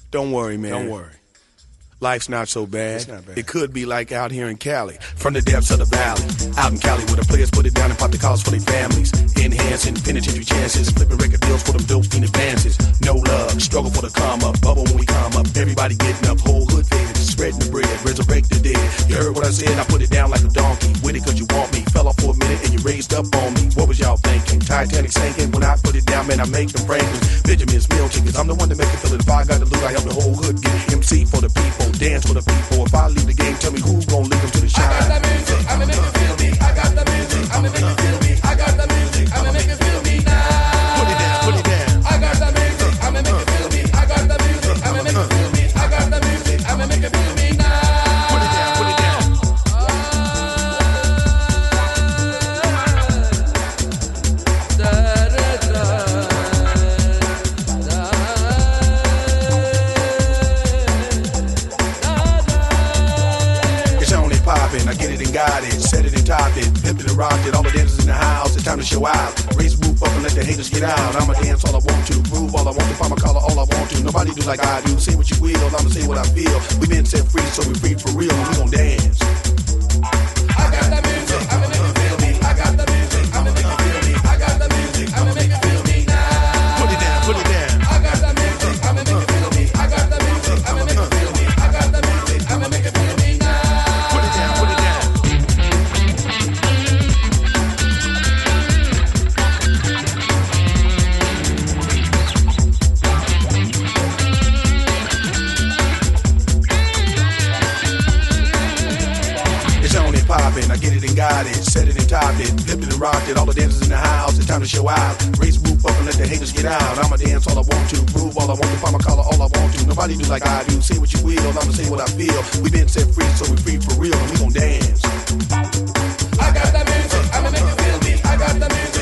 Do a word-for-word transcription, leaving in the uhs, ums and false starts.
Don't worry, man. Don't worry. Life's not so bad. It's not bad. It could be like out here in Cali, from the depths of the valley. Out in Cali where the players put it down and pop the collars for their families. Enhancing penitentiary chances, flipping record deals for them dope fiend advances. No love, struggle for the come up, bubble when we come up. Everybody getting up, whole hood faded, spreading the bread, resurrect the dead. You heard what I said, I put it down like a donkey. With it cause you want me, fell off for a minute and you raised up on me. What was y'all thinking? Titanic sinking, when I put it down, man, I make them Franklins. Benjamin's meal chickens, I'm the one to make it feel it. If I got the loot, I help the whole hood get it. M C for the people, dance for the people. If I leave the game, tell me who's gonna lead them to the shine. I got the music, I'ma make you feel me. I got the music, I'ma make you feel me. I got the music, I'ma make you feel me now. Put it down, put it down. I got the music, I'ma make you feel me. I got the music, I'ma make you feel me. I got the music, I'ma make you feel me now. Put it down, put it down. I get it and got it, set it and top it, pimp it and rock it, all the dancers in the house, it's time to show out. Raise the roof up and let the haters get out. I'ma dance all I want to, groove all I want to, find my collar all I want to. Nobody do like I do, say what you will, I'ma say what I feel. We been set free, so we free for real, and we gon' dance. I got the music, I'ma make you feel me. I got the music, I'ma make you feel me. I got the music, I'ma make you feel me now. Put it down, put it down. I got the music, I'ma make you feel me. I got the music, I'ma make you feel me. I got the music, I'ma make you feel me now. Put it down, put it down. Poppin', I get it and got it, set it and top it, flipped it and rocked it, all the dancers in the house, it's time to show out. Raise the roof up and let the haters get out. I'ma dance all I want to, groove all I want to, find my collar all I want to. Nobody do like I do, say what you will, I'ma say what I feel. We been set free, so we free for real, and we gon' dance. I got the music, I'ma make you feel me. I got the music.